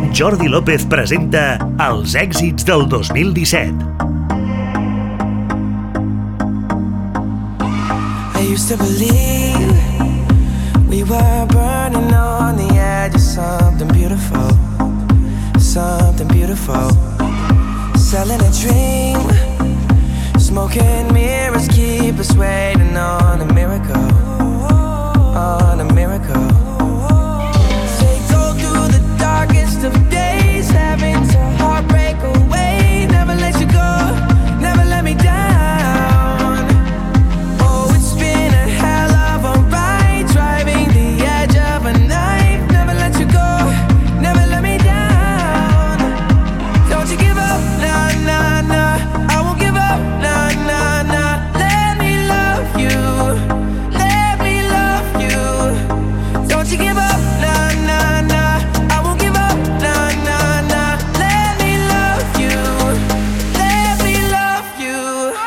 Jordi López presenta els èxits del 2017. I used to believe we were burning on the edge of something beautiful, something beautiful. Selling a dream, smoking mirrors keep us waiting on a miracle, on a miracle. They go through the darkest of days, having to heartbreak away. Never let you go, never let me down. Oh, it's been a hell of a ride, driving the edge of a knife. Never let you go, never let me down. Don't you give up, nah, nah, nah. I won't give up, nah, nah, nah. Let me love you, let me love you. Don't you give up, nah, nah, nah. I won't give up, nah, nah, nah. Let me love you, let me love you.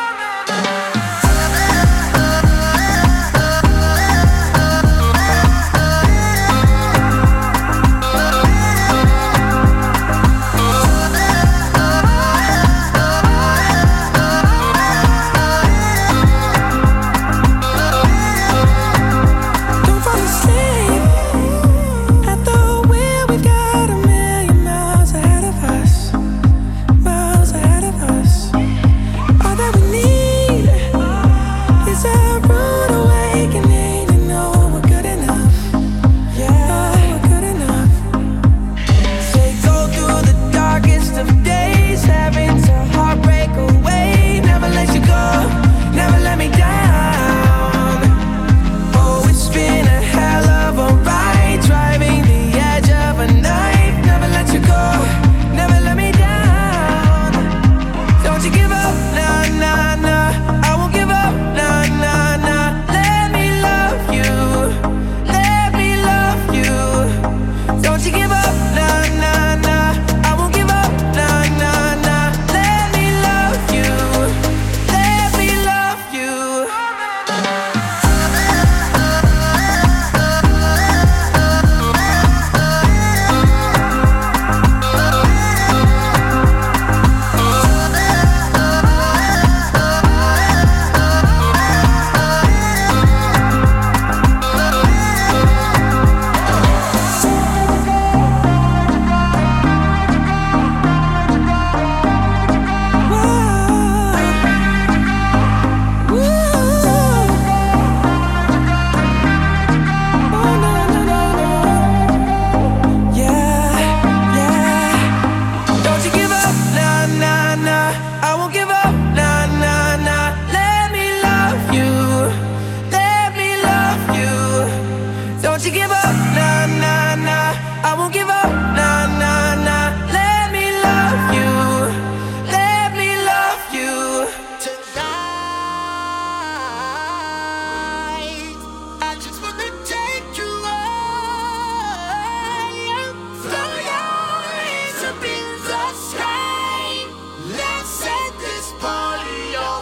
Don't fall asleep at the wheel. We've got a million miles ahead of us, miles ahead of us. All that we need is a rude awakening to know we're good enough. Yeah, we're good enough. They go through the darkest of days, having to heartbreak away. Never let you go, never let me down. Oh, it's been a hell of a ride, driving the edge of a knife. Never let you go, never let me down. Don't you give up, nah, nah, nah. I won't give up, nah, nah, nah. Let me love you, let me love you. Don't you give up, nah, nah, nah. I won't give up, nah, nah, nah. Let me love you, let me love you. Don't you give up, nah, nah, nah. I won't give up, nah, nah, nah. Let me love you, let me love you. Don't you give up, nah, nah, nah. I won't give up, nah, nah, nah. Let me love you, let me love you. Tonight, I just wanna take you higher. Throw your hands up in the sky. Let's set this party on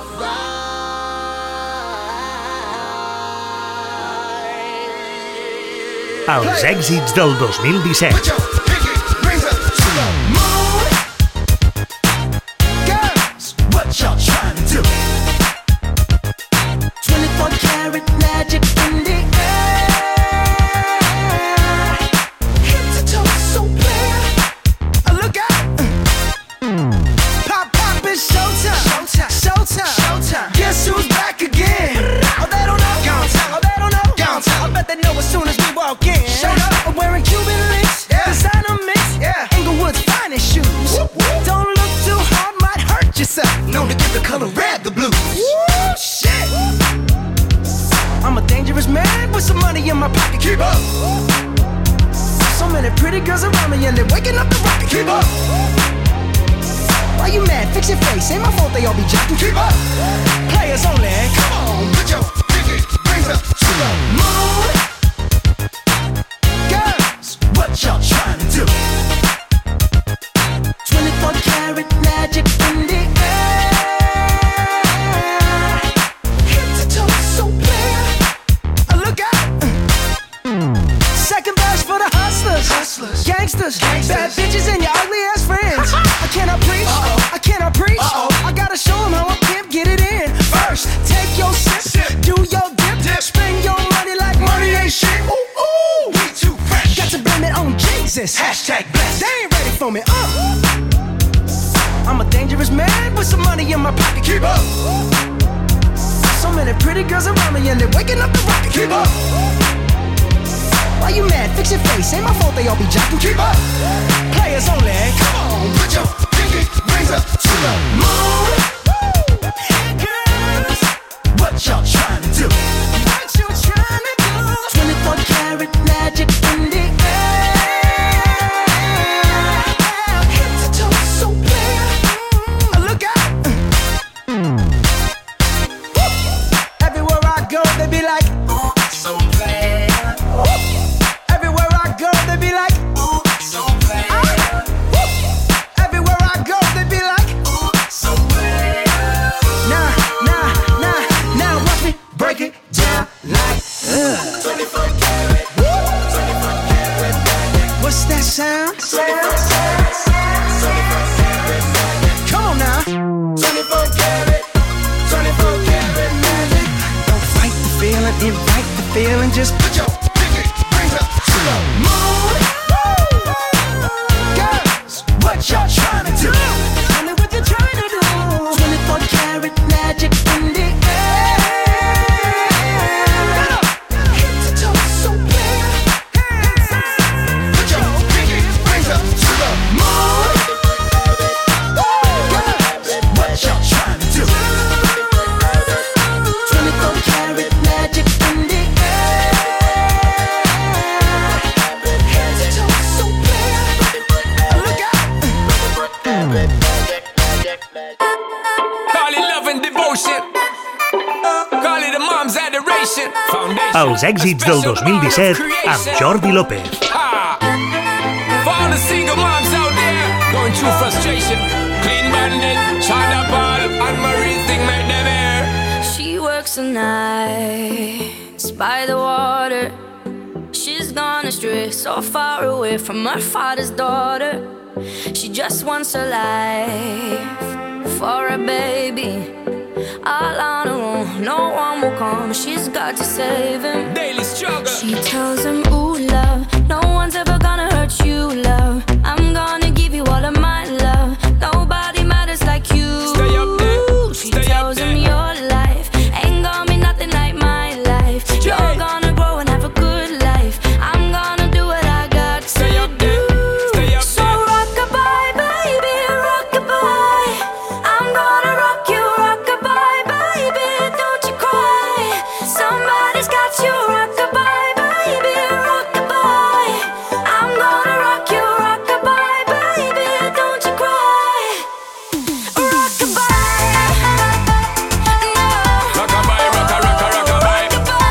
fire. Els èxits del 2017. Put your pinky rings up to the moon. Girls, what y'all trying to do? 24 karat magic in the air. Head to toe so clear. Look out. Pop, pop, it's showtime. Showtime. Showtime. Showtime. Guess who's back again? Oh, they don't know. Gone time. Oh, they don't know. Gone time. I bet they know as soon as we walk in. Showed up. I'm wearing Cuban links. Yeah. Designer mix. Yeah. Inglewood's finest shoes. Whoop, whoop. Don't look too hard, might hurt yourself. Known to give the color red the blues. Woo, shit. I'm a dangerous man with some money in my pocket. Keep up. So many pretty girls around me and they're waking up the rocket. Keep up. Why you mad? Fix your face. Ain't my fault they all be jocking. Keep up. Players only. Come on, put your pinky rings up to the moon. Girls, what y'all trying to do? 24 karat magic in the air. Head to toe so clear. Look out. Second verse for the hustlers. Hustlers. Gangsters. gangsters, bad bitches, and your ugly ass friends. I cannot preach, I cannot preach. I gotta show them how a pimp get it in. First, take your sip, do your dip, spend your money like money ain't shit. Ooh, ooh, we too fresh. Got to blame it on Jesus. Hashtag blessed. They ain't ready for me. I'm a dangerous man with some money in my pocket. Keep up. So many pretty girls around me and they're waking up the rocket. Keep up. Why you mad? Fix your face. Ain't my fault they all be jocking. Keep up. Players only. Come on, put your pinky rings up to the moon. Girls, what y'all trying to do? What you trying to do? 24 karat magic in the air. Head to toe so clear. Look out. Everywhere I go, they be like, ooh, so clear. Everywhere I go, they be like, ooh, so clear. Everywhere I go, they be like, ooh, so clear. Now watch me break it down like 24 karat, 24 karat magic. What's that sound? 24 karat magic. Come on now. 24 karat, 24 karat magic. Don't fight the feeling, invite the feeling. Just put your pinky rings up to the moon. Girls, what y'all trying to do? Tell me what you're trying to do. 24 karat magic in the air. Head to toe so clear. Put your pinky rings up to the moon. Girls, what y'all trying to do? 24 karat magic in the air. Head to toe so clear. Look out. Call it love and devotion. Call it a mom's adoration. Foundation. Els èxits del 2017 amb Jordi López. Ha! For all the single moms out there going through frustration. Clean Bandit, China Paul, and Marie thing make them air. She works the nights by the water. She's gone astray, so far away from her father's daughter. She just wants her life for a baby. All on her own, no one will come. She's got to save him. Daily struggle. She tells him, ooh, love, no one's ever gonna hurt you, love. I'm gonna give you all of my love. Nobody matters like you. Stay up there. She Stay tells up him there. your life ain't gonna be nothing like my life. You're gonna grow and have a good life. I'm gonna do what I got to Stay up there. do. Stay up So there. rock-a-bye, baby, rock-a-bye. I'm gonna rock you, rock-a-bye, baby, don't you cry. Somebody's got you, rock-a-bye, baby, rock-a-bye. I'm gonna rock you, rock-a-bye, baby, don't you cry. Rock-a-bye, no. Rockabye, rocka, rocka, rockabye.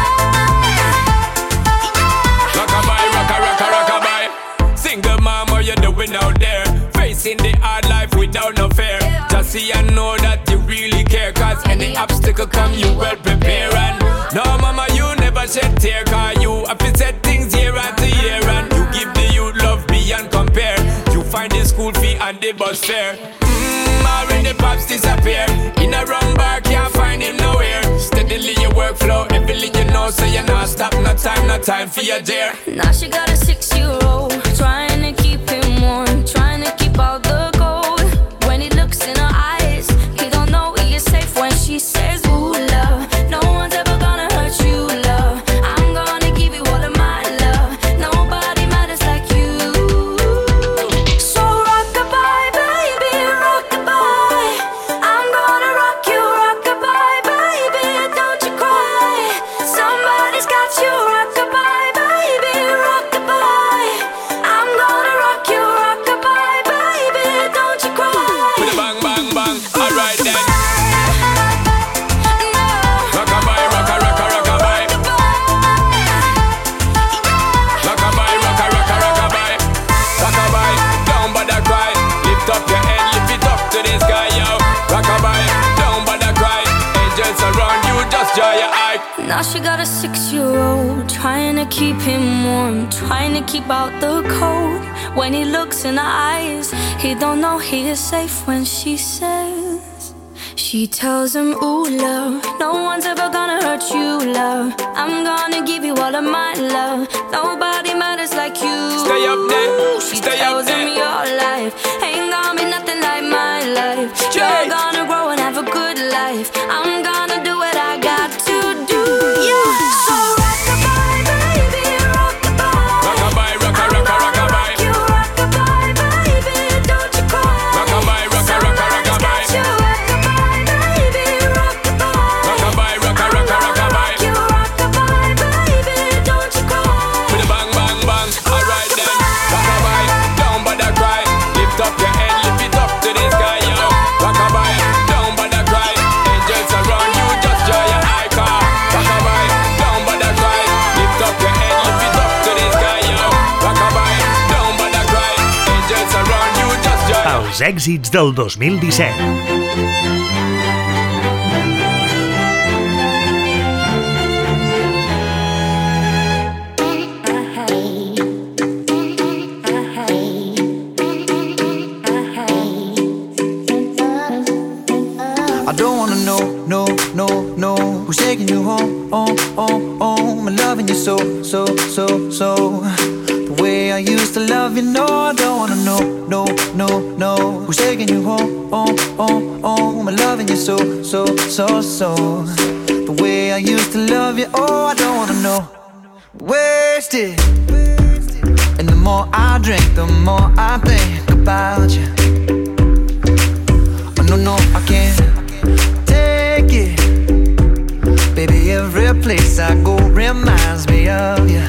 Rockabye, rocka, rocka, rockabye. Single mom, what you doing out there? Facing the hard life without no fear. Just see and know that you really care. Cause any obstacle come, you well prepare. And no mama, you never shed tear. Cause you have to set things year after year. And you give the youth love beyond compare. You find the school fee and the bus fare. Already the pops disappear. In a wrong bar, can't find him nowhere. Steadily your workflow, everything you know, so you're not stop. No time for your dear. Now she got a 6-year-old, trying to keep him warm, trying to keep out the cold. When he looks in her eyes, he don't know he is safe when she says, ooh, love, no one's ever gonna hurt you, love. I'm gonna give you all of my love. Nobody matters like you. So rock-a-bye, baby, rock-a-bye. I'm gonna rock you, rock-a-bye, baby, don't you cry. Somebody's got you, rock-a-bye, baby, rock-a-bye. I'm gonna rock you, Now she got a 6-year-old, trying to keep him warm, trying to keep out the cold. When he looks in her eyes, he don't know he is safe when she says, she tells him, ooh, love, no one's ever gonna hurt you, love. I'm gonna give you all of my love. Nobody matters like you. Stay up there, she stay tells up there. him your life ain't gonna be nothing like my life. You're gonna grow and have a good life. I'm gonna do what I got to do. Yeah. So rock-a-bye, baby, rock-a-bye. Rock-a-bye, rock-a-rock-a, rock-a-bye. You rock-a-bye, baby, don't you cry. Rock-a-bye, rock-a-rock-a, rock-a-bye. You rock-a-bye, baby, rock-a-bye. Rock-a-bye, rock-a-rock-a, rock-a-bye. You rock-a-bye, baby, don't you cry. With a bang, bang, bang. Alright then. Rock-a-bye, don't bother cry. Lift up your head, lift it up to the sky, yo. Rock-a-bye, don't bother cry. Angels around you, just draw your eye car. Rock-a-bye, don't bother cry. Lift up your head, lift it up to the sky, yo. Rock-a-bye, don't bother cry. Angels around you, just draw your Els èxits del 2017. I don't wanna know, no, who's taking you home, home, and loving you so. The way I used to love you, no, I don't wanna know, no, who's taking you home, home, and loving you so. The way I used to love you, oh, I don't wanna know. Wasted, and the more I drink, the more I think about you. No, I can't take it. Baby, every place I go reminds me of you.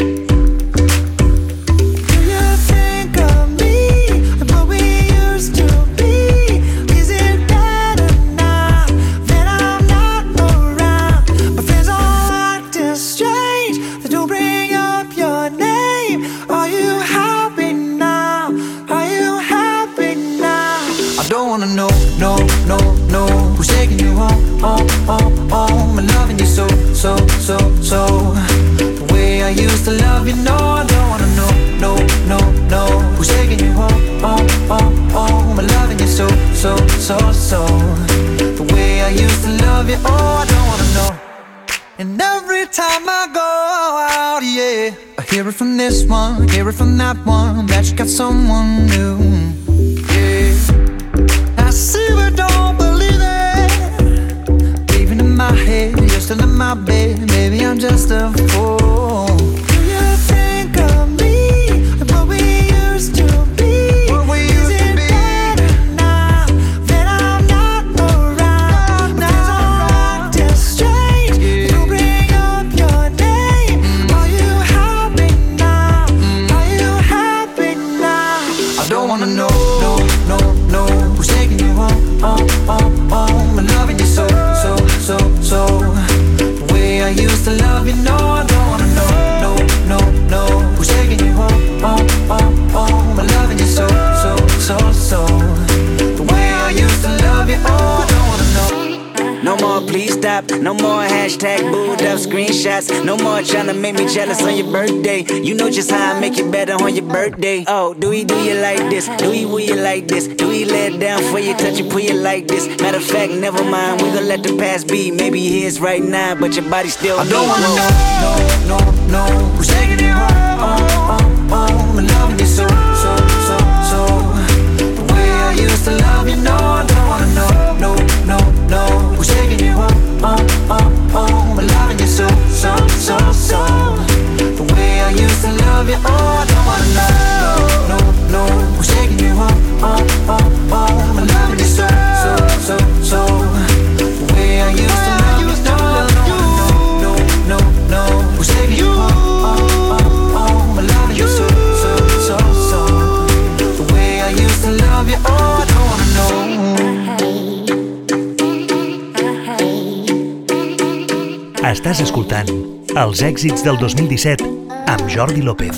Do you think of me and what we used to be? Is it better now that I'm not around? My friends all acting strange, they don't bring up your name. Are you happy now? Are you happy now? I don't wanna know, no, who's taking you home, home, and loving you so. The way I used to love you, no, I don't wanna know, no, who's taking you home, home, and loving you so. The way I used to love you, oh, I don't wanna know. And every time I go out, yeah, I hear it from this one, hear it from that one, that you got someone new. I see but don't believe it. Even in my head, you're still in my bed. Maybe I'm just a fool. Do you think of me and what we used to be? Is it better now that I'm not around? Things are acting strange, don't bring up your name. Are you happy now? Are you happy now? I don't wanna know, no, who's taking you home, and loving you so. The way I used to love you, no, I don't wanna know, no, who's taking you home, and loving you so. The way I used to love you, oh, I don't wanna know. No more please stop, no more hashtag booed up screenshots. No more trying to make me jealous on your birthday. You know just how I make it better on your birthday. Oh, do you like this? Do you like this? Do he lay it down for you, touch you, put you like this? Matter of fact, never mind, we gon' let the past be. Maybe he is right now, but your body still I don't wanna know, no, who's taking you home, and loving you so. The way I used to love you, no, I don't wanna know, no, who's taking you home, and loving you so. The way I used to love you, oh, I don't wanna know, no, who's taking you home, and loving you so. The way I used to love you, no, who's taking you home, and loving you so. The way I used to love you, oh, I don't wanna know. Estàs escoltant els èxits del 2017 amb Jordi López.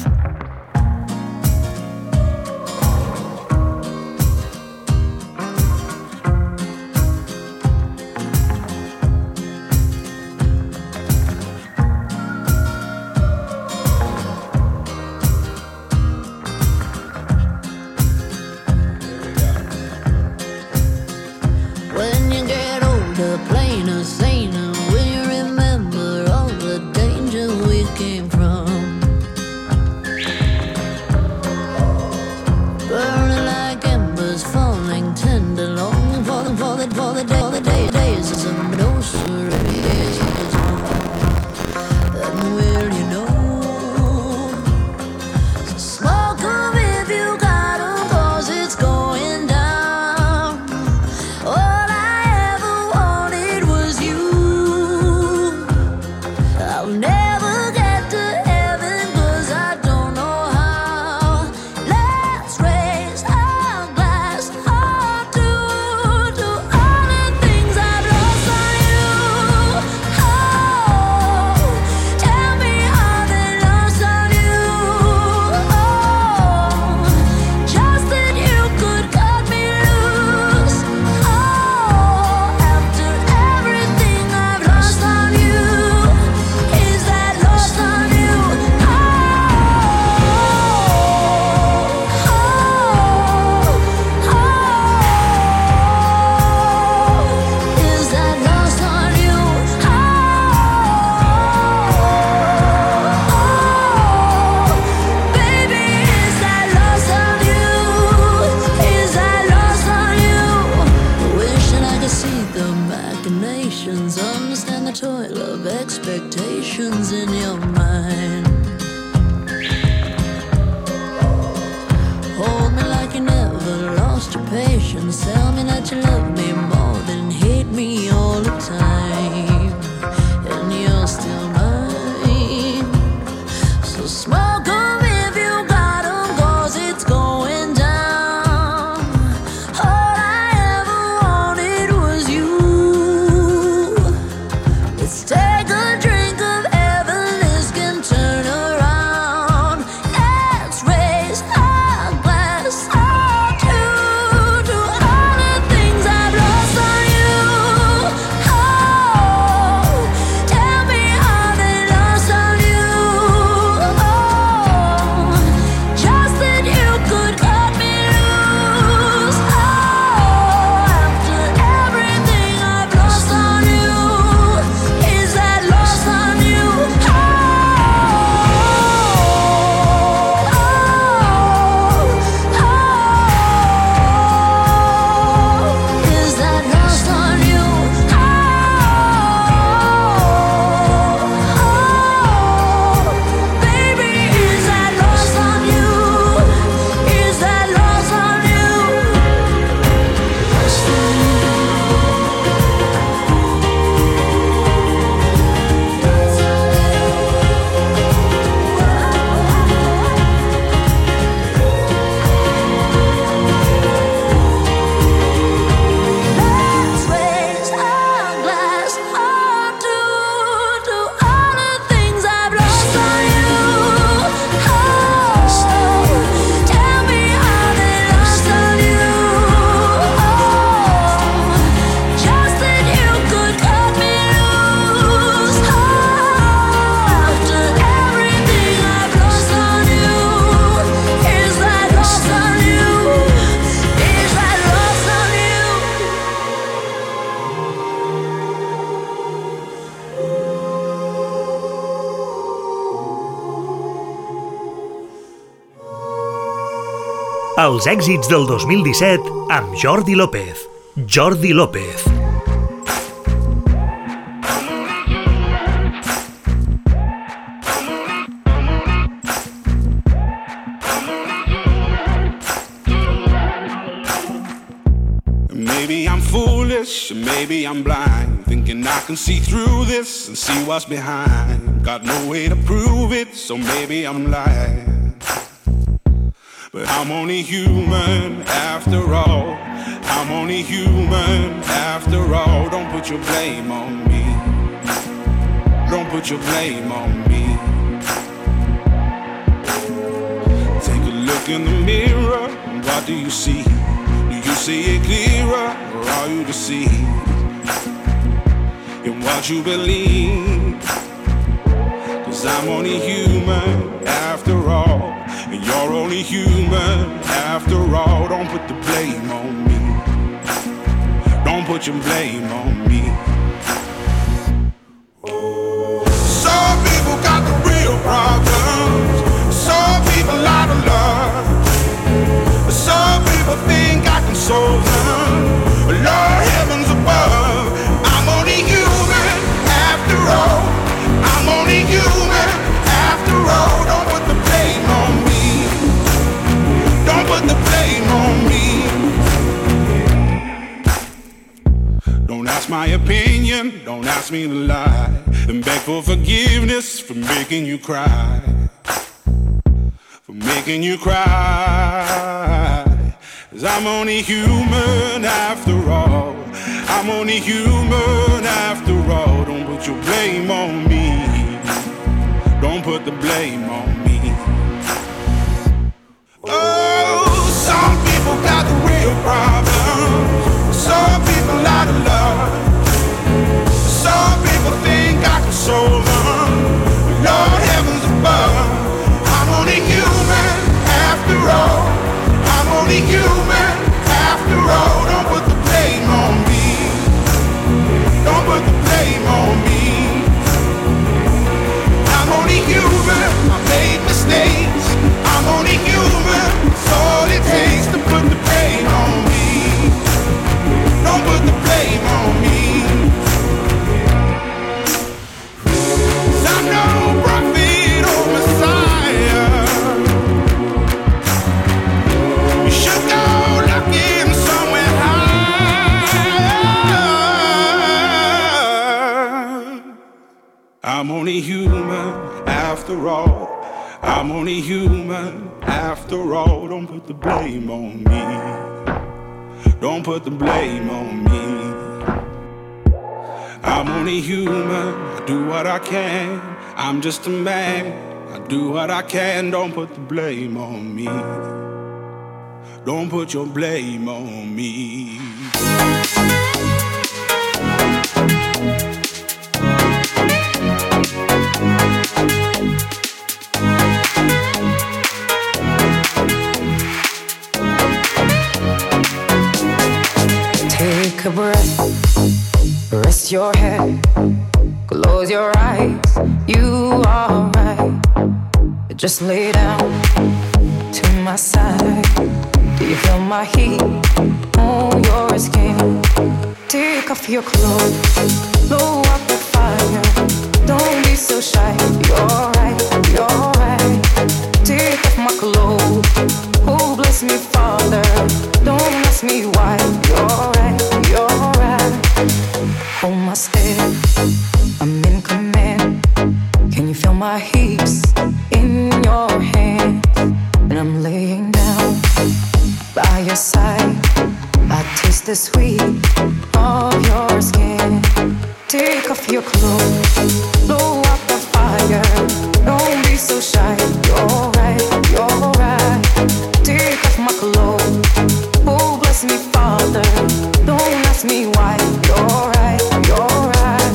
hold me like you never lost your patience. Tell me that you love me more than hate me all the time, and you're still mine. So smoke 'em if you got 'em, 'cause it's going down. All I ever wanted was you. Let's take a drink of heaven, this can turn around. Let's raise our glass all to all the things I've lost on you. Oh, tell me how they lost on you. Oh, just that you could cut me loose. Oh, after everything I've lost on you, is that lost on you? Oh, is that lost on you? Baby, is that lost on you? Is that lost on you? Lost on you. Let's raise our glass all to all the things I've lost on you. Oh, tell me how they lost on you. Oh, just that you could cut me loose. Oh, after everything I've lost on you, is that lost on you? Is that lost on you? Els èxits del 2017 amb Jordi López. Jordi López. Maybe I'm foolish, maybe I'm blind, thinking I can see through this and see what's behind. Got no way to prove it, so maybe I'm lying. But I'm only human after all. I'm only human after all. Don't put your blame on me. Don't put your blame on me. Take a look in the mirror, what do you see? Do you see it clearer, or are you deceived in what you believe? 'Cause I'm only human after all, and you're only human after all. Don't put the blame on me. Don't put your blame on me. Some people got the real problems. Some people out of love. Some people think I can solve them. Lord heavens above, I'm only human after all. I'm only human after all. Don't put the blame on me. Don't put the blame on me. Don't ask my opinion, don't ask me to lie, and beg for forgiveness for making you cry. For making you cry. 'Cause I'm only human after all. I'm only human after all. Don't put your blame on me. Don't put the blame on me. Oh, some people got the real problems. Some people out of love. Some people think I can solve them. Lord heavens above, I'm only human after all. I'm only human after all. Don't put the blame on me. Don't put the blame on me. I'm only human. I made mistakes. only human after all. I'm only human after all. Don't put the blame on me. Don't put the blame on me. I'm only human, I do what I can. I'm just a man, I do what I can. Don't put the blame on me. Don't put your blame on me. Take a breath, rest your head, close your eyes, you are right. Just lay down to my side. Do you feel my heat on your skin? Take off your clothes, blow up the fire. Don't be so shy, you're right, you're right. Take off my clothes, oh bless me Father. Don't ask me why, you're right, you're right. Hold my step, I'm in command. Can you feel my hips in your hands? And I'm laying down by your side. I taste the sweet of your skin. Take off your clothes, blow up the fire. Don't be so shy, you're right, you're right. Take off my clothes, oh bless me Father. Don't ask me why, you're right, you're right.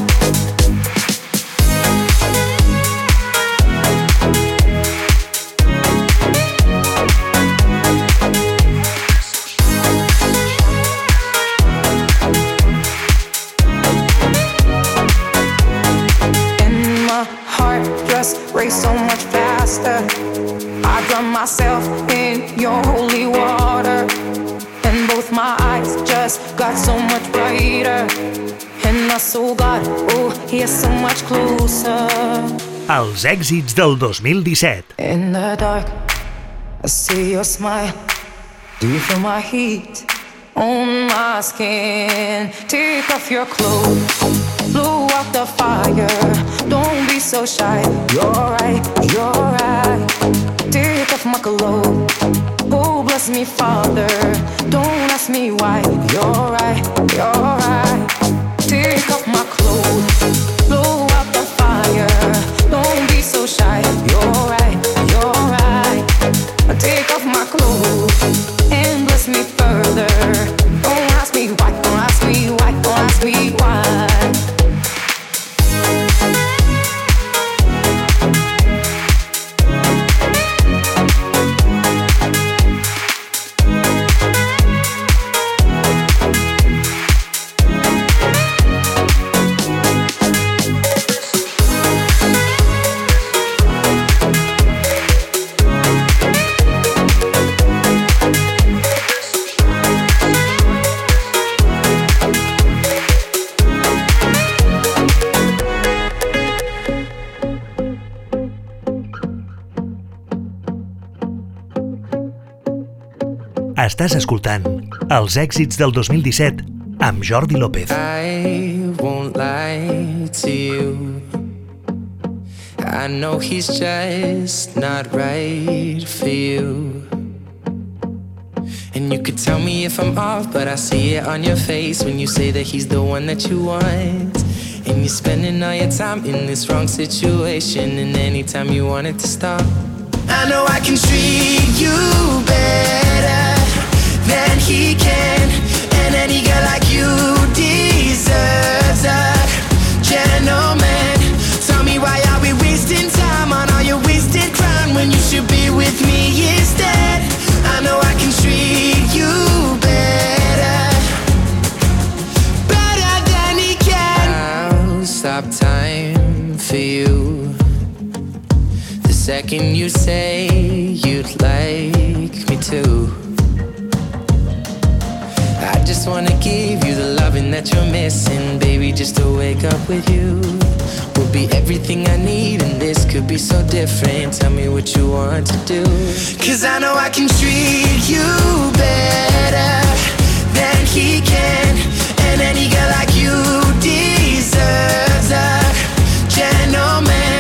And my heart just race so much faster. I drown myself in your holy water. And both my eyes just got so much brighter. And I saw God, oh, he is so much closer. Els èxits del 2017. In the dark, I see your smile. Do you feel my heat on my skin? Take off your clothes, blow out the fire. Don't be so shy, you're right, you're right. Take off my clothes, oh bless me Father. Don't ask me why, you're right, you're right. Take off my clothes, blow out the fire. Don't be so shy, you're right, you're right. Take off my clothes and bless me further. Don't ask me why, don't ask me why, don't ask me why. Estàs escoltant els èxits del 2017 amb Jordi López. I won't lie to you. I know he's just not right for you. And you could tell me if I'm off, but I see it on your face when you say that he's the one that you want. And you're spending all your time in this wrong situation, and anytime you want it to stop, I know I can treat you better than he can. And any girl like you deserves a gentleman. Tell me why are we wasting time on all your wasted crime when you should be with me instead. I know I can treat you better, better than he can. I'll stop time for you the second you say you'd like me to. I just wanna give you the loving that you're missing, baby. Just to wake up with you will be everything I need, and this could be so different. Tell me what you want to do, 'cause I know I can treat you better than he can. And any girl like you deserves a gentleman.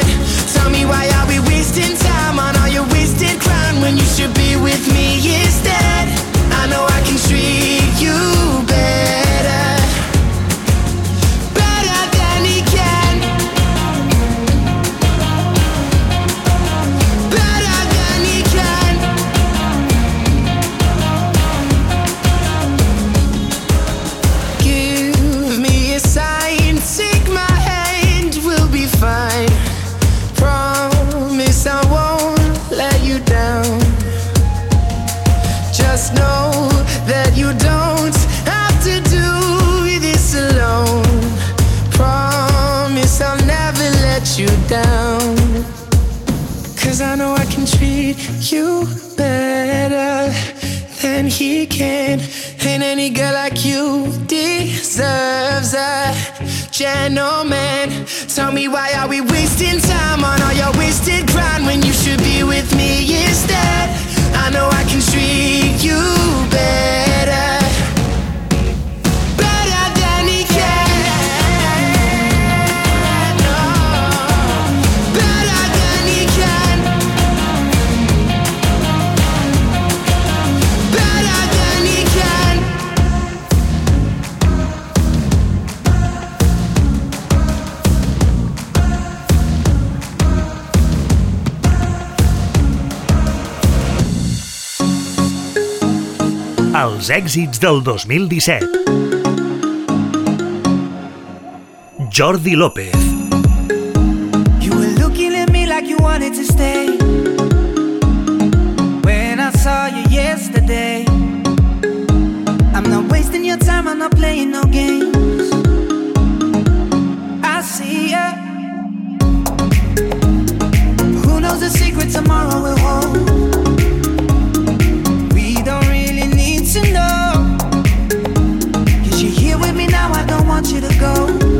I know I can treat you better than he can. Ain't any girl like you deserves a gentleman. Tell me, why are we wasting time on all your wasted grind when you should be with me instead? I know I can treat you better, better than he can. No, better than he can. Better than he can. Els èxits del 2017. Jordi López. You were looking at me like you wanted to stay when I saw you yesterday. I'm not wasting your time, I'm not playing no games. I see ya. Who knows the secret tomorrow will hold? To know, 'cause you're here with me now, I don't want you to go.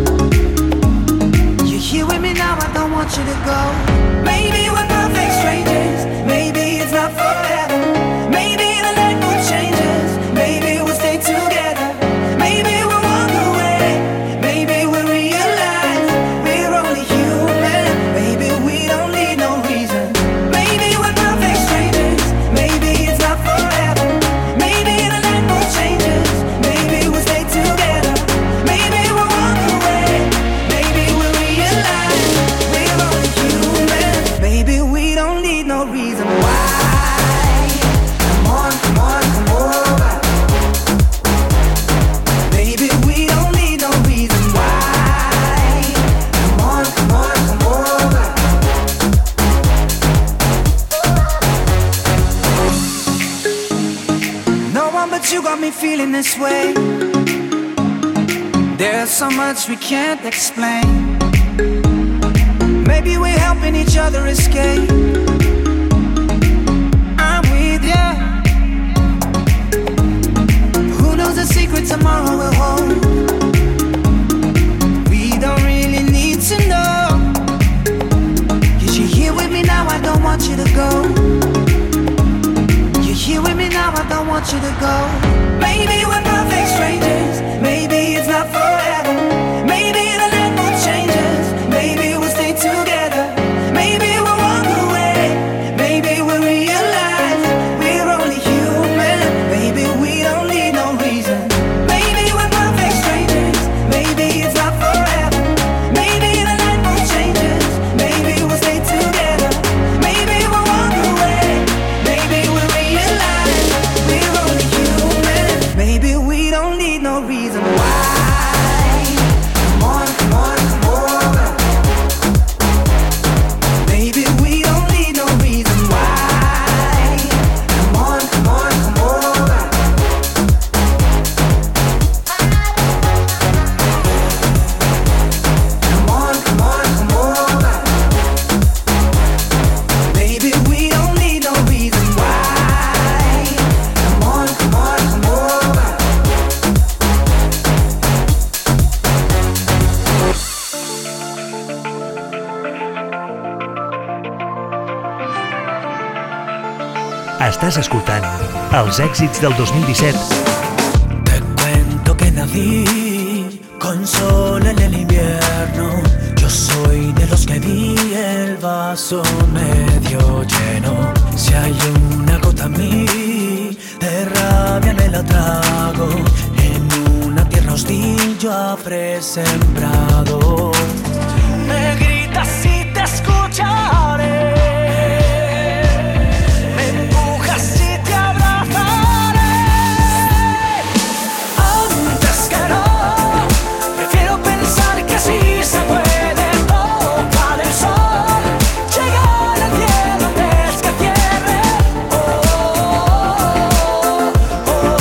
You're here with me now, I don't want you to go. Maybe we're perfect strangers, maybe it's not forever. Maybe the night will change us, maybe we'll stay together. Maybe we'll walk away, maybe we'll realize we're only human. Maybe we don't need no reason. Maybe we're perfect strangers, maybe it's not forever. Maybe the night will change us, maybe we'll stay together. Maybe we'll walk away, maybe we'll realize we're only human. Maybe we don't need no reason why. Come on, come on, come over. Maybe we don't need no reason why. Come on, come on, come over. No one but you got me feeling this way. There's so much we can't explain. Maybe we're helping each other escape. I'm with ya. Who knows the secret tomorrow will hold? We don't really need to know. 'Cause you're here with me now, I don't want you to go. You're here with me now, I don't want you to go. Maybe we're perfect strangers, maybe it's not forever. Maybe the night will change us, maybe we'll stay together. Maybe we'll walk away, maybe we'll realize we're only human. Maybe we don't need no reason. Maybe we're perfect strangers, maybe it's not forever. Maybe the night will change us, maybe we'll stay together. Maybe we'll walk away, maybe we'll realize we're only human. Maybe we don't need no reason why. Come on, come on, come over. Maybe we don't need no reason why. Come on, come on, come over. Come on, come on, come over. Maybe we don't need no reason why. Come on, come on, come over. Estàs escoltant els èxits del 2017. Te cuento que nací con sol en el invierno. Yo soy de los que vi el vaso medio lleno. Si hay una gota en mí de rabia me la trago. En una tierra hostil yo habré sembrado. Me gritas si te escucharé. Me empujas si te abrazaré. Antes que no, prefiero pensar que sí se puede tocar el sol, llegar al cielo antes que cierre.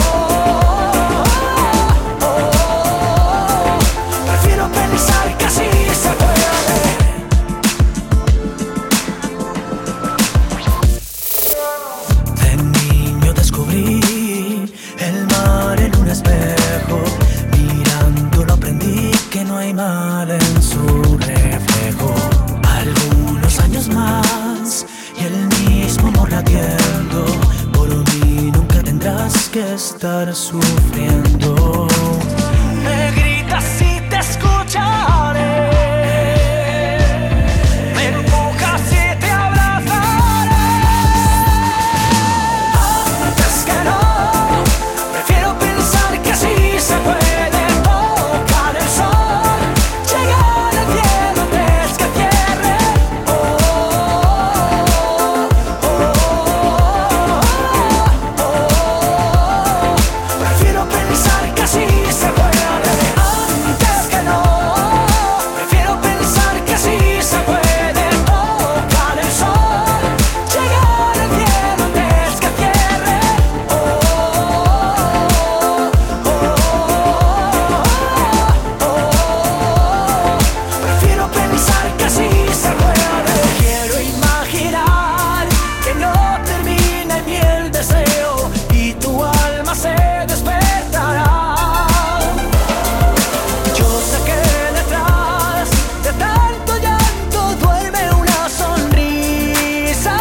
Prefiero pensar que sí estar sufriendo. Me gritas y te escucharé. Me empujas y te abrazaré. Antes que no, prefiero pensar que sí se puede tocar el sol, llegar al cielo antes que cierre. Prefiero pensar que sí se puede. Antes que no, prefiero pensar que sí se puede tocar el sol, llegar al cielo antes que cierre. Prefiero pensar que sí se puede. Quiero imaginar que no termina en el deseo y tu alma se despertará. Yo sé que detrás de tanto llanto duerme una sonrisa.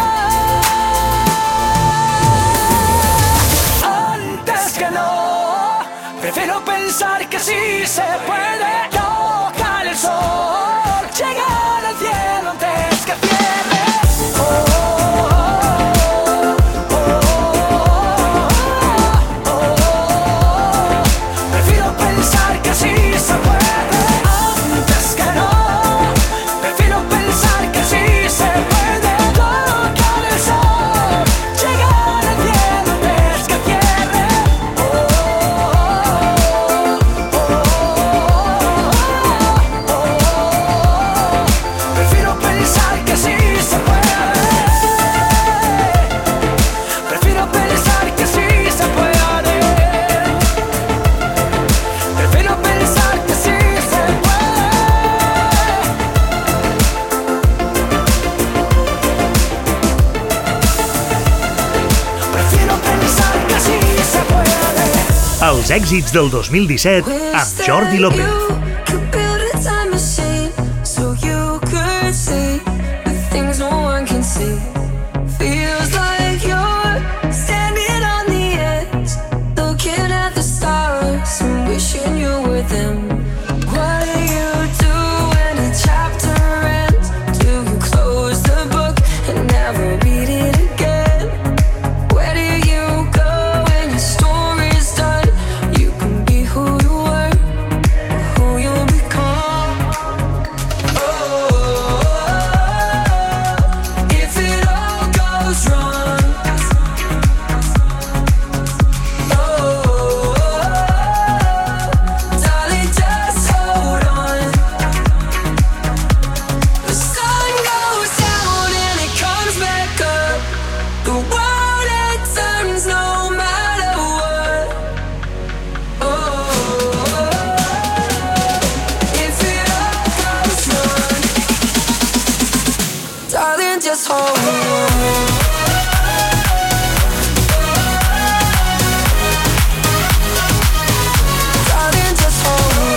Antes que no, prefiero pensar que sí se puede tocar el sol, llegar al cielo antes que cierre. Prefiero pensar que sí se puede. Antes que no, prefiero pensar que sí se puede tocar el sol, llegar al cielo antes que cierre. Prefiero pensar que sí se puede. Prefiero pensar que sí se puede. Prefiero pensar que sí se puede. Prefiero pensar que sí se puede. Els èxits del 2017 amb Jordi López. Could build a time machine so you could see the things no one can see. Feels like you're standing on the edge, looking at the stars and wishing you were them. What do you do when a chapter ends? Do you close the book and never read it again? Where do you go when your story's done? You can be who you were, who you'll become. If it all goes wrong, darling, just hold on. The sun goes down and it comes back up. The world it turns no matter what. If it all goes wrong, darling, just hold on. Darling, just hold on.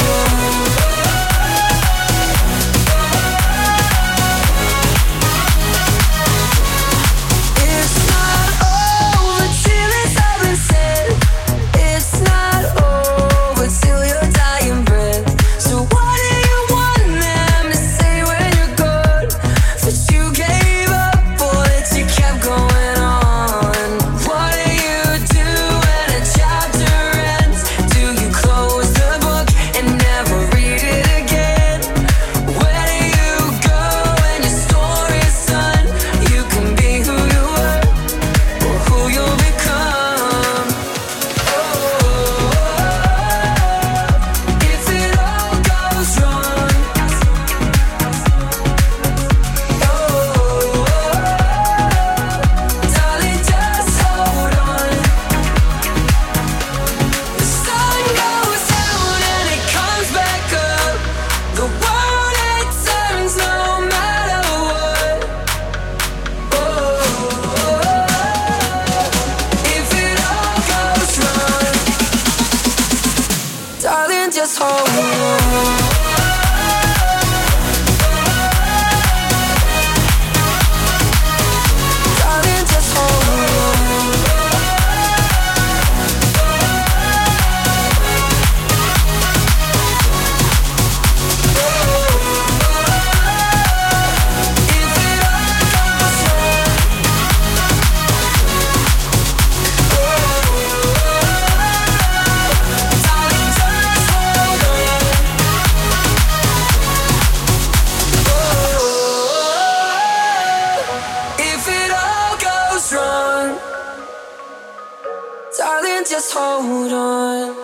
It's not over till it's all been said. It's not over till your dying breath. So what do you want them to say when you're gone? That you gave up or that you kept going on? What do you do when a chapter ends? Do you close the book and never read it again? Where do you go when your story's done? You can be who you were or who you'll become. If it all goes wrong, darling, just hold on. The sun goes down and it comes back up. The world it turns no matter what. If it all goes wrong, darling, just hold on. Darling, just hold on. just hold on.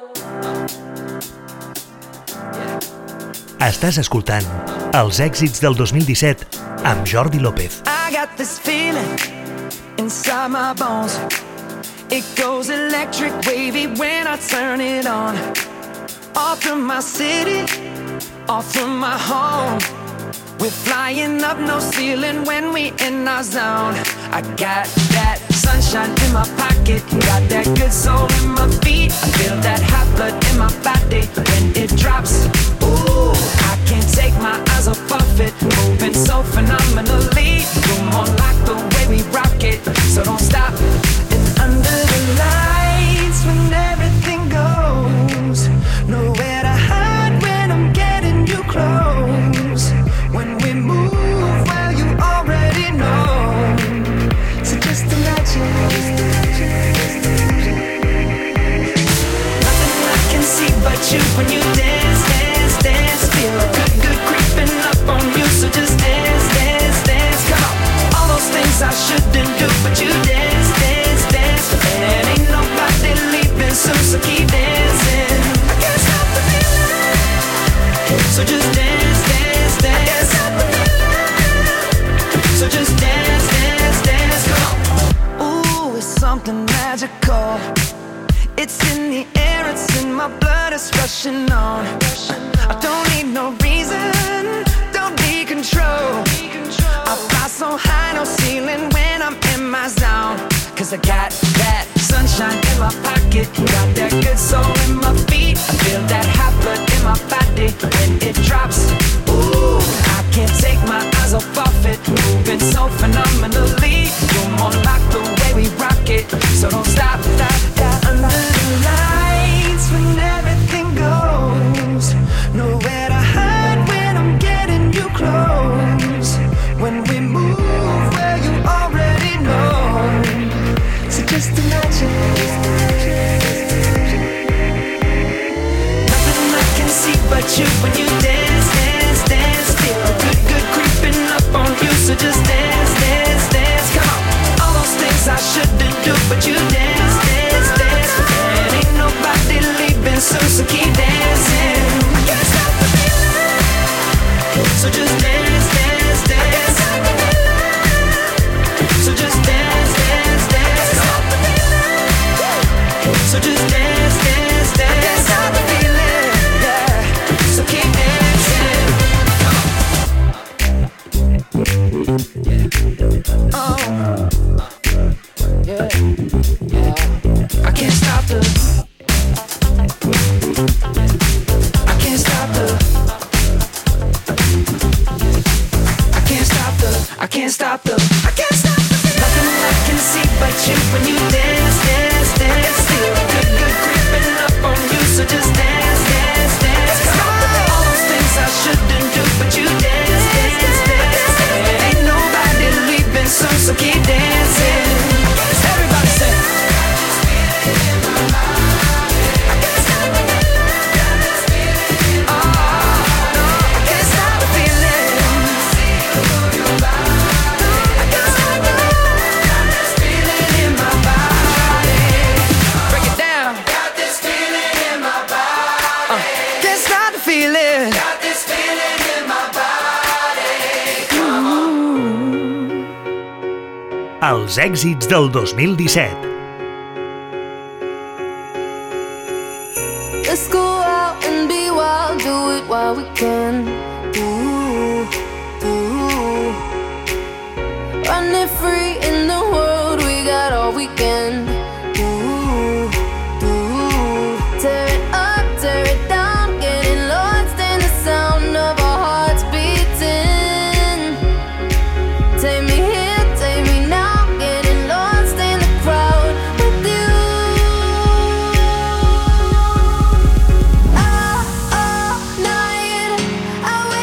Estàs escoltant els èxits del 2017 amb Jordi López. I got this feeling inside my bones. It goes electric wavy when I turn it on. Off from my city, off from my home. We're flying up, no ceiling when we in our zone. I got that sunshine in my pocket, got that good soul in my feet. I feel that hot blood in my body when it drops. Ooh, I can't take my eyes off of it, moving so phenomenally. You're more like the way we rock it, so don't stop. And under the lights when everything goes, nowhere to hide when I'm getting you close. When we move, well, you already know. So just imagine. Nothing I can see but you when you dance, dance, dance. Feel good, good creeping up on you. So just dance, dance, dance. Come on. All those things I shouldn't do, but you dance, dance, dance. And ain't nobody leaving soon, so keep dancing. I can't stop the feeling. So just dance, dance, dance. So just dance, dance, dance, come on. Ooh, it's something magical. It's in the air, it's in my blood, it's rushing on. I don't need no reason, don't need control. I fly so high, no ceiling when I'm in my zone. Cause I got that sunshine in my pocket, got that good soul in my feet. I feel that hot blood in my body when it drops. Ooh, I can't take my eyes off of it, moving so phenomenally. You're more like the way we rock it, so don't stop, stop, stop. Under the lights when everything goes, nowhere to hide when I'm getting you close. When we move, well, you already know. So just imagine. Nothing I can see but you when you dance, dance, dance. Feel good, good creeping up on you. So just dance, dance, dance. Come on. All those things I shouldn't do, but you dance, dance, dance. And ain't nobody leaving soon, so keep dancing. I can't stop the feeling. So just dance, dance, dance. So just dance, dance, dance. Stop the feeling. So just dance, dance, dance. Stop the feeling. Yeah. So keep dancing. Oh. Yeah. Yeah. I can't stop the. I can't stop the. I can't stop the. I can't stop the. I can't stop the. Nothing I can see but you when you dance, dance, dance. Feel good, good creeping up on you. So just dance, dance, dance. Come on. All those things I shouldn't do, but you dance, dance, dance. Ain't nobody leaving soon, so keep dancing. Everybody say. Els èxits del 2017. Let's go out and be wild, do it while we can. Ooh, ooh. Running free in the world, we got all weekend. Ooh, ooh. Tear it up, tear it down, getting lost in the sound of our hearts beating. Take me here, take me now. I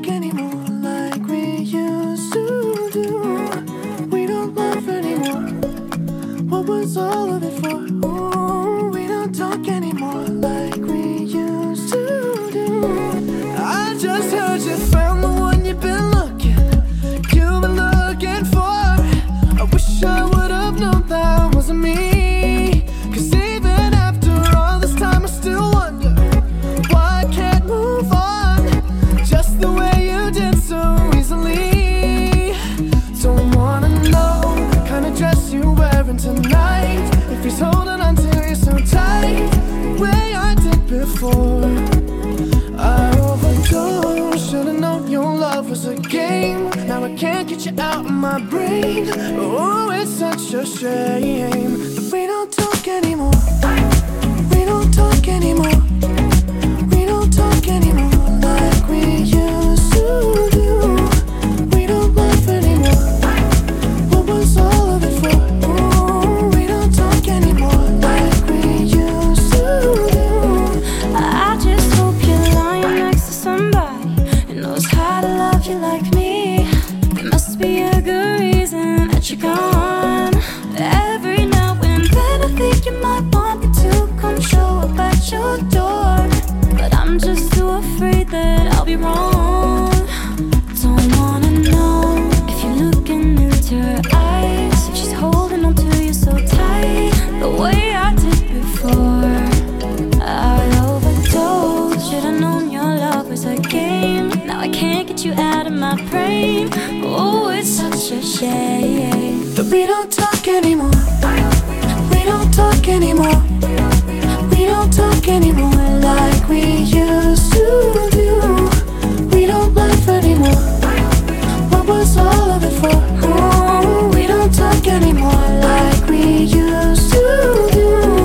talk anymore like we used to do. We don't laugh anymore. What was all of it for? Ooh, we don't talk anymore like we used to do. I just heard you found the one you've been looking for. I wish I would have known that wasn't me. 'Cause even after all this time I still wonder why I can't move on just the way you did so easily. Don't wanna know the kind of dress you're wearing tonight, if he's holding on to you so tight the way I did before. I overdosed, should've known your love was a game. Now I can't get you out of my brain. Oh, it's such a shame that we don't talk anymore. We don't talk anymore. We don't talk anymore like we used to do. We don't laugh anymore. What was all of it for? Oh, we don't talk anymore like we used to do. I just hope you're lying next to somebody who knows how to love you like me. There must be a good reason that you're gone. Every now and then I think you might want me to come show up at your door, but I'm just too afraid that I'll be wrong. Don't wanna know if you're looking into her eyes, if she's holding on to you so tight the way I did before. I overdosed, should've known your love was a game. Now I can't get you out of my brain. Oh, it's such a shame that we don't talk anymore. We don't talk anymore. We don't talk anymore like we used to do. We don't laugh anymore. What was all of it for? Oh, we don't talk anymore like we used to do.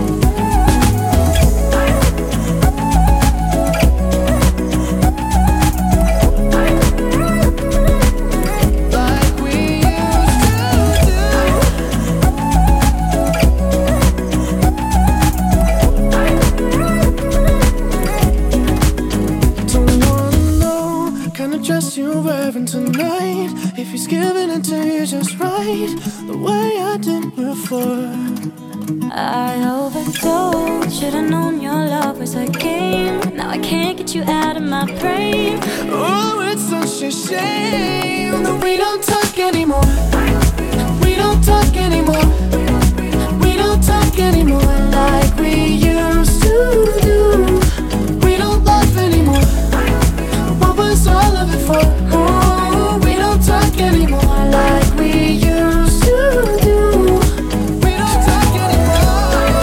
Tonight, if he's giving it to you just right, the way I did before. I overdosed, should've known your love was a game. Now I can't get you out of my brain. Oh, it's such a shame that we don't talk anymore. We don't talk anymore. We don't talk anymore like we used to do. We don't laugh anymore. What was all of it for? Oh, we don't talk anymore like we used to do. We don't talk anymore.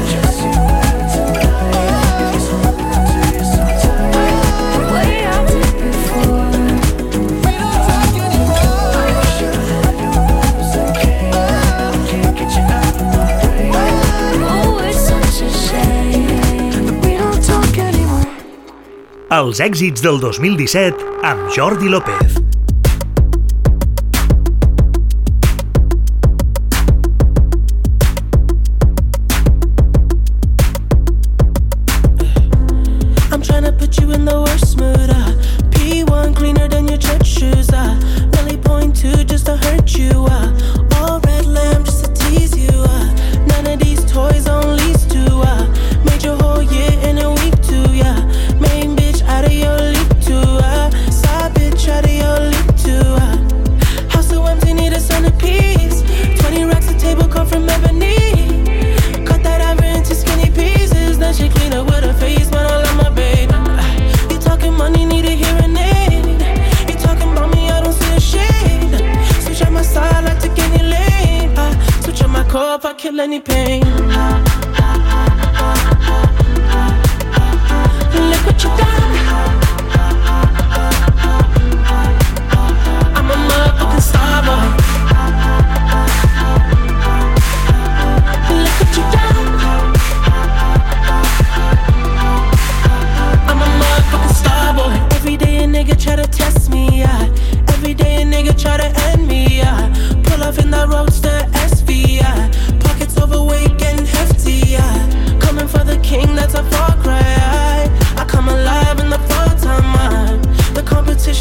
The way I did before. We don't talk anymore. Can't get you out of my brain. Oh, it's such a shame that we don't talk anymore. Els èxits del 2017 amb Jordi López. I'm trying to put you in the worst mood. P1 cleaner than your church shoes. Really point to just to hurt you. All red lamb just to tease you. None of these toys on lease to. Made your whole year in a week too. Yeah, main bitch out of your league too. Side bitch out of your league too. House so empty, need a centerpiece. 20 racks a table come from ebony. Cut that amber into skinny pieces. Then she clean up with her face, but I love my baby. You talking money, need a hearing aid. You talking about me, I don't see a shade. Switch on my side, I take any lane. Switch on my core if I kill any pain. Look what you done. I'm a motherfucking star boy. Look what you done. I'm a motherfucking star boy. Every day a nigga try to test me, yeah. Every day a nigga try to end me, yeah. Pull off in that roadster SV, yeah. Pockets overweight, getting hefty, yeah. Coming for the king, that's a far cry. I come alive in the full time, the competition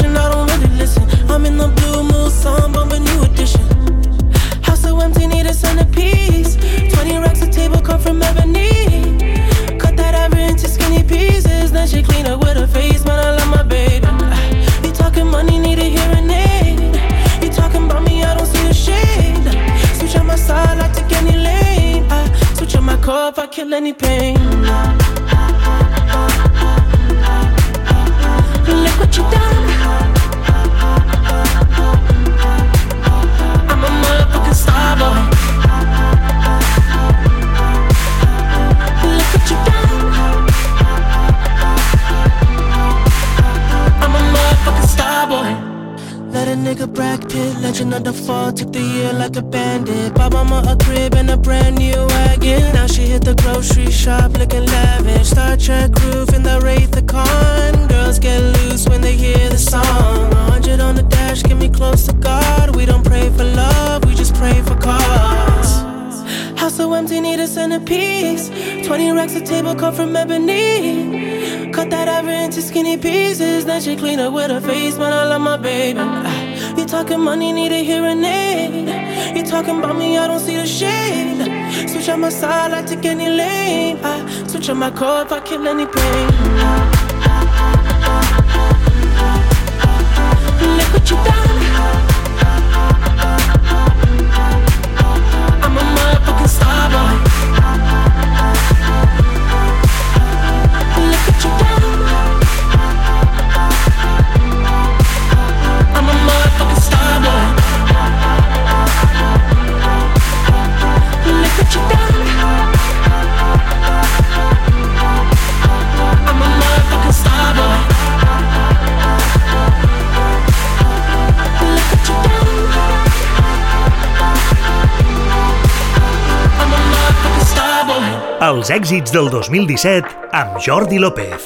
if I kill any pain. Look what you done. I'm a motherfucking star boy. Look what you done. I'm a motherfucking star boy. Let a nigga Brad Pitt, legend of the fall, took the year like a bandit. Bought mama a crib and a brand new wagon. Now she hit the grocery shop looking lavish. Star Trek roof in the Wraith the Con. Girls get loose when they hear the song. 100 on the dash, get me close to God. We don't pray for love, we just pray for cause. House so empty, need a centerpiece. 20 racks of table cut from ebony. Cut that ever into skinny pieces. Then she clean up with her face, man, I love my baby. You talking money, need a hearing aid. You talking about me, I don't see the shade. Switch on my side, I take any lane. I switch on my core if I kill any pain. Look what you done. I'm a motherfucking star boy. Look what you done. I'm a motherfucking star boy. Look what you done. I'm a motherfucking star boy. Look what you done. I'm a motherfucking star boy. Els èxits del 2017 amb Jordi López.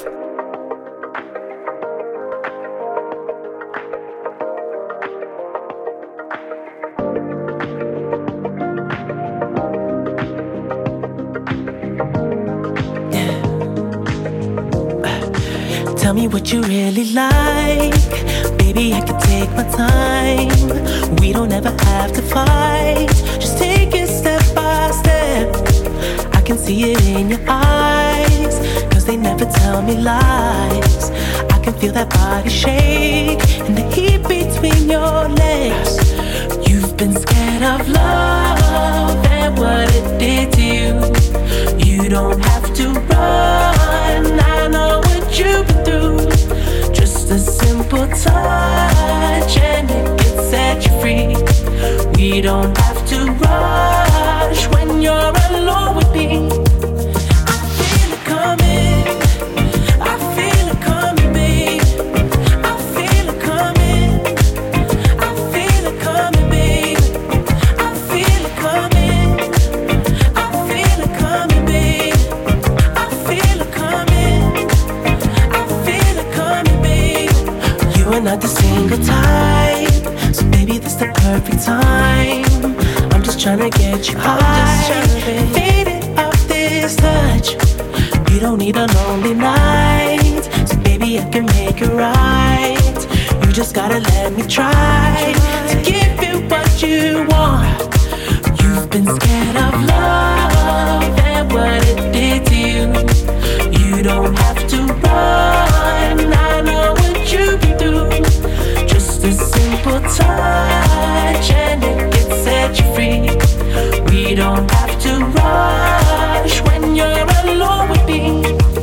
Tell me what you really like. Baby, I can take my time. We don't ever have to fight. Just take it step by step. I can see it in your eyes, cause they never tell me lies. I can feel that body shake and the heat between your legs. You've been scared of love and what it did to you. You don't have to run, I know what you've been through. Just a simple touch and it can set you free. We don't have to rush when you're alone with me. I feel it coming, I feel it coming, babe. I feel it coming, I feel it coming, babe. I feel it coming, I feel it coming, babe. I feel it coming, I feel it coming, babe. You are not the single type, so baby, this the perfect time. I'm just tryna get you high, faded off this touch. You don't need a lonely night, so baby, I can make it right. You just gotta let me try to give you what you want. You've been scared of love and what it did to you. You don't have to run, I know what you've been through. Just a simple touch and it can set you free. We don't have to rush when you're alone with me.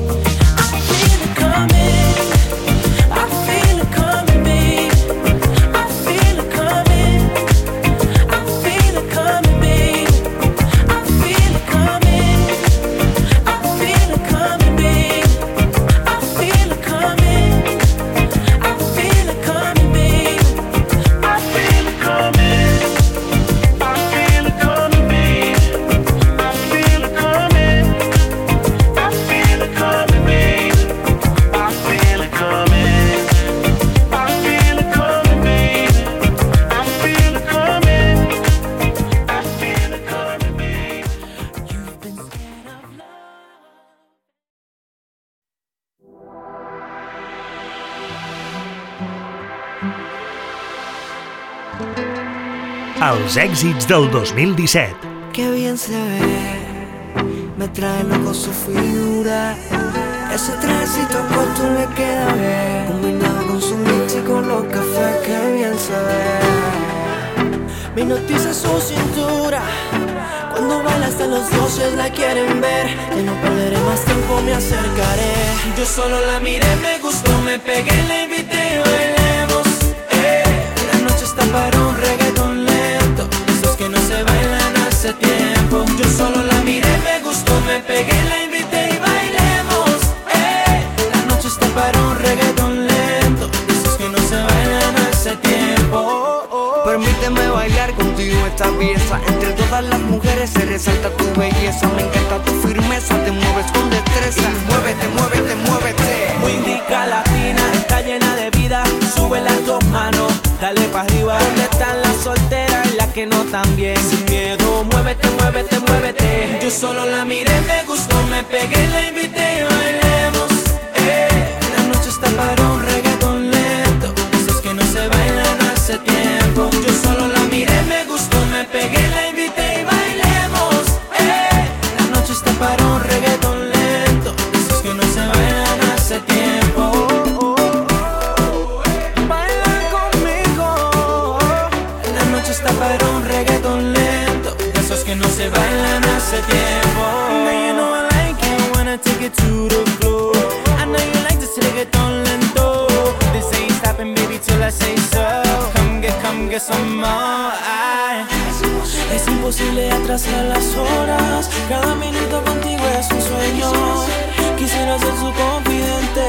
I feel it coming, I feel it coming, babe. I feel it coming, I feel it coming, babe. I feel it coming, I feel it coming, babe. I feel it coming, I feel it coming, babe. I feel it coming, I feel it coming, babe. I feel it coming, I feel it coming, babe. I feel it coming, I feel it coming, babe. I feel it coming, I feel it coming, babe. You've been scared of love. Els èxits del 2017. Qué bien se ve, me trae loco su figura. Ese trajecito corto le queda bien, combinado con su mix y con los cafés, qué bien se ve. Me hipnotiza su cintura Cuando baila hasta los dioses la quieren ver. Que no perderé más tiempo, me acercaré. Yo solo la miré, me gustó, me pegué, la invité y bailemos. La noche está para un reggaetón lento, esos que no se bailan hace tiempo. Yo solo la miré, me gustó, me pegué, la invité y bailemos. La noche está para un reggaetón lento, esos que no se bailan hace tiempo. Permíteme bailar contigo esta pieza. Entre todas las mujeres se resalta tu belleza. Me encanta tu firmeza, te mueves con destreza. Muévete, muévete, muévete. Windica latina, está llena de vida. Sube las dos manos, dale pa' arriba. ¿Dónde están las solteras y las que no tan bien? Sin miedo, muévete, muévete, muévete. Yo solo la miré, me gustó, me pegué, la invité y bailemos. La noche está para un reggaetón lento, esos que no se bailan hace tiempo. Yo solo la miré, me gustó, me pegué, la invité y bailemos. La noche está para un reggaetón lento, esos que no se bailan hace tiempo. Baila conmigo. La noche está para un reggaetón lento, esos que no se bailan hace tiempo. Now you know I like it when I take it to the floor. I know you like this reggaeton lento. This ain't stopping, baby, till I say so. Come get some more. Es imposible atrasar las horas. Cada minuto contigo es un sueño. Quisiera ser su confidente.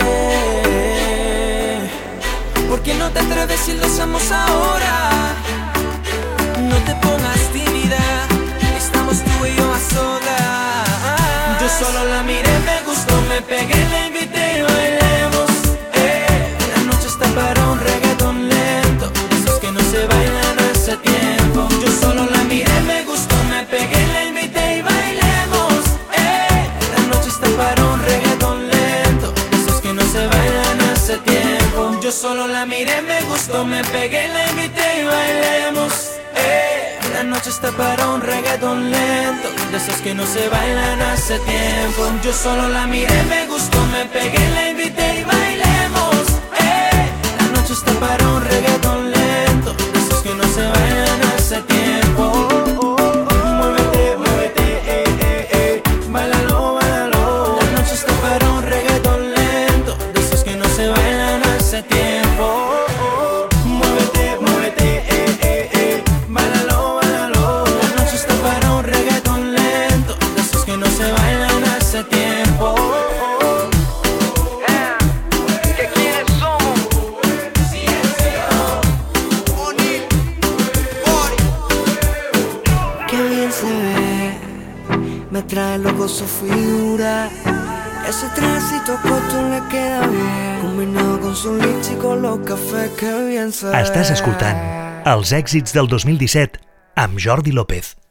¿Por qué no te atreves si lo hacemos ahora? No te pongas tímida, estamos tú y yo a solas. Yo solo la miré, me gustó, me pegué, la invité y bailemos. La noche está para un reggaetón lento, esos que no se bailan hace tiempo. Yo solo la miré, me gustó, me pegué, la invité y bailemos. La noche está para un reggaetón lento, esos que no se bailan hace tiempo. Yo solo la miré, me gustó, me pegué, la invité y bailemos. La noche está para un reggaetón lento, de esos que no se bailan hace tiempo. Yo solo la miré, me gustó, me pegué, la invité y bailemos. La noche está para un reggaetón lento, de esos que no se bailan hace tiempo. Muévete, muévete, bailalo, bailalo. La noche está para un reggaetón lento, de esos que no se bailan hace tiempo. Muévete, muévete, bailalo, bailalo. La noche está para un reggaetón lento, de esos que no se bailan hace tiempo. ¿Que quiénes somos? Qué bien se ve, me trae loco su figura. Ese trajecito corto le queda bien, combinado con su lipstick y los cafés, que bien se ve. Estàs escoltant els èxits del 2017 amb Jordi López.